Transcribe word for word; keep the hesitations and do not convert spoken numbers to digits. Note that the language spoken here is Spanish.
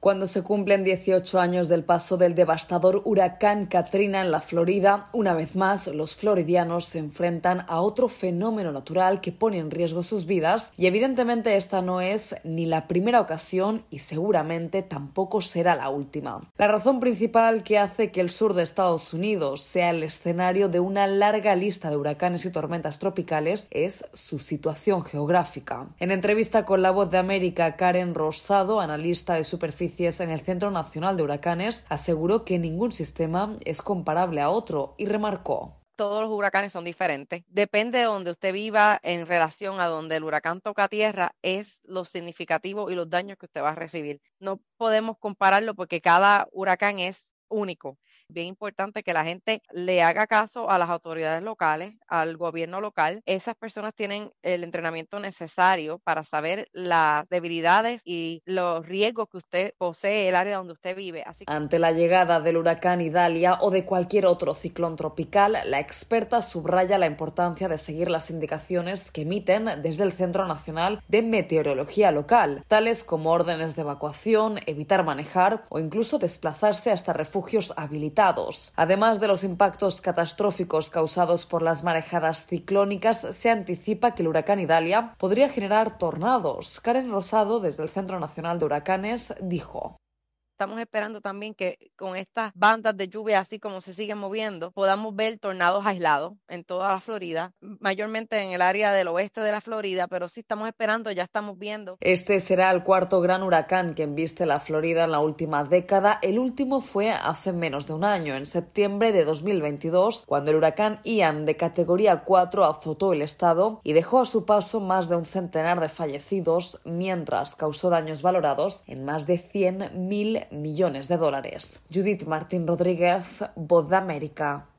Cuando se cumplen dieciocho años del paso del devastador huracán Katrina en la Florida, una vez más los floridianos se enfrentan a otro fenómeno natural que pone en riesgo sus vidas y evidentemente esta no es ni la primera ocasión y seguramente tampoco será la última. La razón principal que hace que el sur de Estados Unidos sea el escenario de una larga lista de huracanes y tormentas tropicales es su situación geográfica. En entrevista con La Voz de América, Karen Rosado, analista de superficie en el Centro Nacional de Huracanes, aseguró que ningún sistema es comparable a otro y remarcó: todos los huracanes son diferentes. Depende de donde usted viva en relación a donde el huracán toca tierra, es lo significativo y los daños que usted va a recibir. No podemos compararlo porque cada huracán es único. Bien importante que la gente le haga caso a las autoridades locales, al gobierno local. Esas personas tienen el entrenamiento necesario para saber las debilidades y los riesgos que usted posee, el área donde usted vive. Así que... Ante la llegada del huracán Idalia o de cualquier otro ciclón tropical, la experta subraya la importancia de seguir las indicaciones que emiten desde el Centro Nacional de Meteorología local, tales como órdenes de evacuación, evitar manejar o incluso desplazarse hasta refugios habilitados. Además de los impactos catastróficos causados por las marejadas ciclónicas, se anticipa que el huracán Idalia podría generar tornados. Karen Rosado, desde el Centro Nacional de Huracanes, dijo: estamos esperando también que con estas bandas de lluvia, así como se siguen moviendo, podamos ver tornados aislados en toda la Florida, mayormente en el área del oeste de la Florida, pero sí estamos esperando, ya estamos viendo. Este será el cuarto gran huracán que embiste la Florida en la última década. El último fue hace menos de un año, en septiembre de dos mil veintidós, cuando el huracán Ian de categoría cuatro azotó el estado y dejó a su paso más de un centenar de fallecidos, mientras causó daños valorados en más de cien mil millones de dólares. Judith Martín Rodríguez, Voz de América.